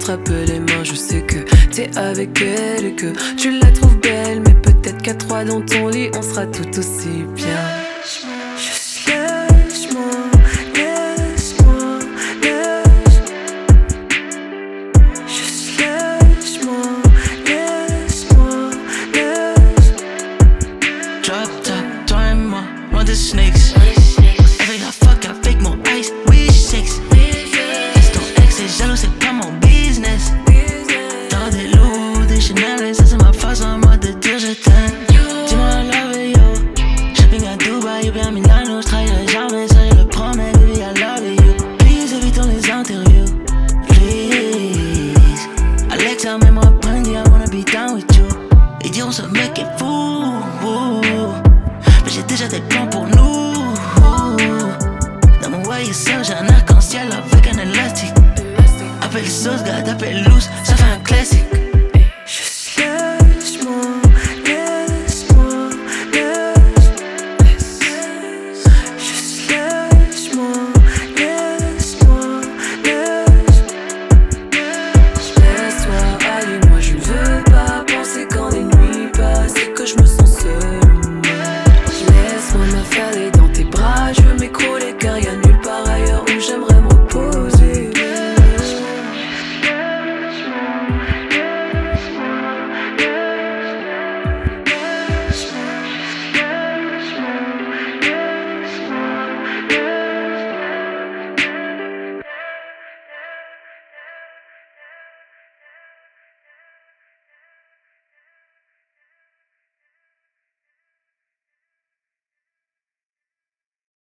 t'attrape les mains. Je sais que t'es avec elle et que tu la trouves belle, mais peut-être qu'à trois dans ton lit on sera tout aussi bien. Juste laisse-moi, laisse-moi, juste laisse-moi, laisse-moi, Drop top, toi et moi, loin des snakes. Avec la fuck, avec mon ice, we sex. Laisse ton ex, c'est jaloux, c'est pas mon business. Dans des loups, des Chanel, ça c'est ma façon à moi de dire je t'aime. Dis-moi I love you. Shopping à Dubaï ou bien Milano, je trahirai jamais, ça je le promets, baby I love you. Please évitons les interviews, please. Alexa, mets-moi Brandy, I wanna be down with you. Ils diront ce mec est fou, mais j'ai déjà des plans pour nous. Dans mon YSL, j'ai un arc-en-ciel avec un élastique. Appelle sauce, gars, appelle loose, ça fait un